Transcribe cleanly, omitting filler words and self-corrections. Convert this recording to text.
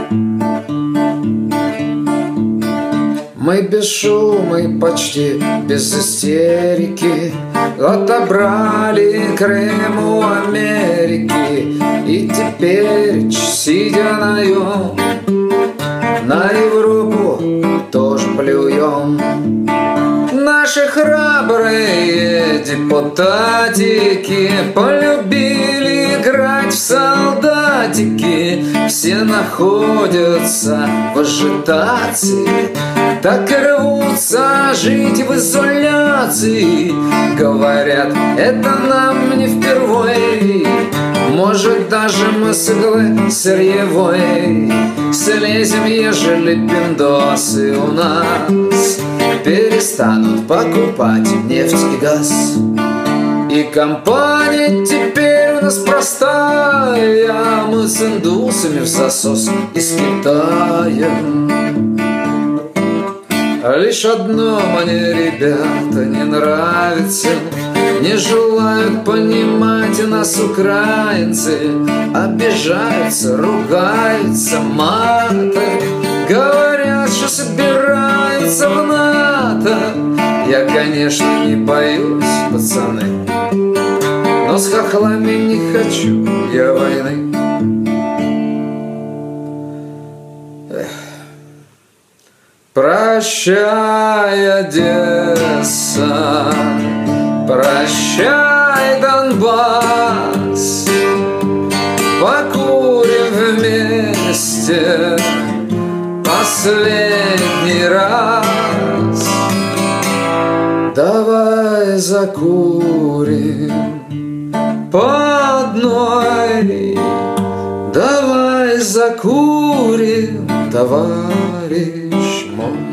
Мы без шума и почти без истерики отобрали Крым у Америки. И теперь, сидя на нем, на Европу тоже плюем. Наши храбрые депутатики полюбили играть в солдатики. Все находятся в ажитации, так и рвутся жить в изоляции. Говорят, это нам не впервой. Может, даже мы с иглы сырьевой слезем, ежели пиндосы у нас перестанут покупать нефть и газ. И компания теперь у нас простая, мы с индусами в засос из Китая. Лишь одно мне, ребята, не нравится: не желают понимать нас украинцы. Обижаются, ругаются матом, говорят, что собираются в НАТО. Я, конечно, не боюсь, пацаны, но с хохлами не хочу я войны. Прощай, Одесса, прощай, Донбасс, покурим вместе последний раз. Давай закурим по одной, давай закурим, товарищ мой.